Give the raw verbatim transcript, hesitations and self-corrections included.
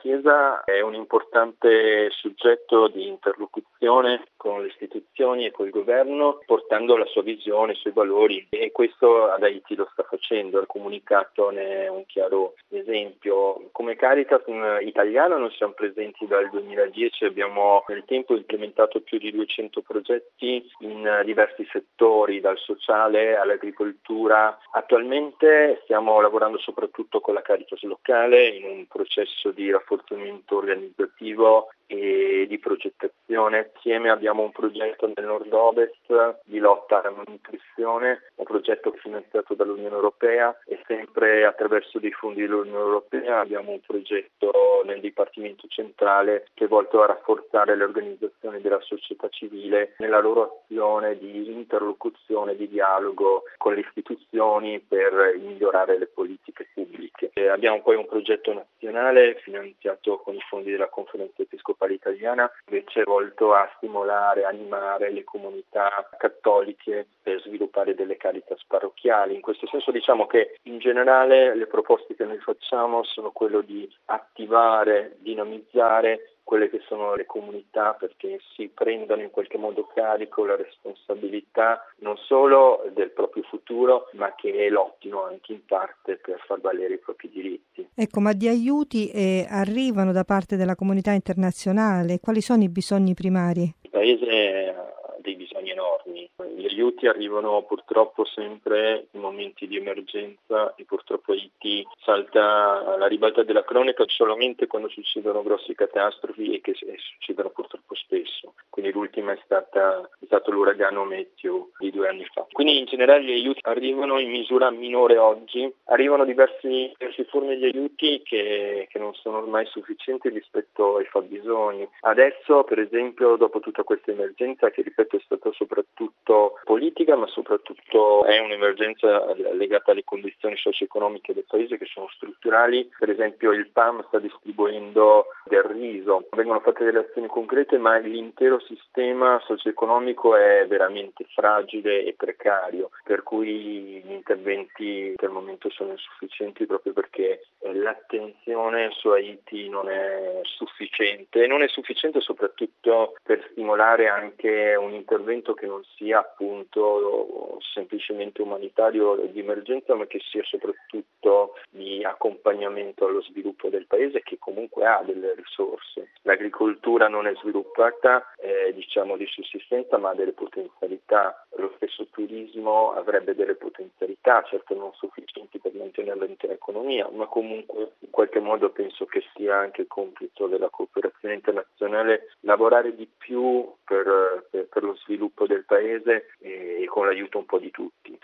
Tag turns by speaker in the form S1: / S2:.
S1: Chiesa è un importante soggetto di interlocuzione con le istituzioni e col governo, portando la sua visione, i suoi valori, e questo ad Haiti lo sta facendo. Il comunicato ne è un chiaro esempio. Come Caritas italiana non siamo presenti dal duemiladieci, abbiamo nel tempo implementato più di duecento progetti in diversi settori, dal sociale all'agricoltura. Attualmente stiamo lavorando soprattutto con la Caritas locale in un processo di rafforzamento organizzativo e di progettazione. Insieme abbiamo un progetto nel nord-ovest di lotta alla malnutrizione, un progetto finanziato dall'Unione Europea, e sempre attraverso dei fondi dell'Unione Europea abbiamo un progetto nel Dipartimento Centrale che è volto a rafforzare le organizzazioni della società civile nella loro azione di interlocuzione, di dialogo con le istituzioni per migliorare le politiche pubbliche. E abbiamo poi un progetto nazionale finanziato con i fondi della Conferenza Episcopale Italiana, invece volto a stimolare, animare le comunità cattoliche per sviluppare delle caritas parrocchiali. In questo senso diciamo che in generale le proposte che noi facciamo sono quello di attivare, dinamizzare quelle che sono le comunità perché si prendano in qualche modo carico la responsabilità non solo del proprio futuro, ma che lottino anche in parte per far valere i propri diritti.
S2: Ecco, ma di aiuti eh, arrivano da parte della comunità internazionale? Quali sono i bisogni primari?
S1: Il Paese ha dei bisogni enormi. Gli aiuti arrivano purtroppo sempre in momenti di emergenza e purtroppo Haiti salta alla ribalta della cronaca solamente quando succedono grosse catastrofi e che succedono purtroppo spesso. Quindi l'ultima è stata è stato l'uragano Matthew di due anni fa. Quindi in generale gli aiuti arrivano in misura minore oggi, arrivano diversi, diverse forme di aiuti che, che non sono ormai sufficienti rispetto ai fabbisogni. Adesso per esempio dopo tutta questa emergenza, che ripeto è stata soprattutto politica ma soprattutto è un'emergenza legata alle condizioni socio-economiche del paese che sono strutturali, per esempio il P A M sta distribuendo del riso, vengono fatte delle azioni concrete ma l'intero sistema socio-economico è veramente fragile e precario, per cui gli interventi per il momento sono insufficienti proprio perché l'attenzione su Haiti non è sufficiente e non è sufficiente soprattutto per stimolare anche un intervento che non sia appunto semplicemente umanitario di emergenza ma che sia soprattutto di accompagnamento allo sviluppo del paese che comunque ha delle risorse. L'agricoltura non è sviluppata, eh, diciamo di sussistenza ma ha delle potenzialità. Lo stesso turismo avrebbe delle potenzialità, certo non sufficienti per mantenere l'intera economia, ma comunque in qualche modo penso che sia anche il compito della cooperazione internazionale lavorare di più per, per, per lo sviluppo del paese e, e con l'aiuto un po' di tutti.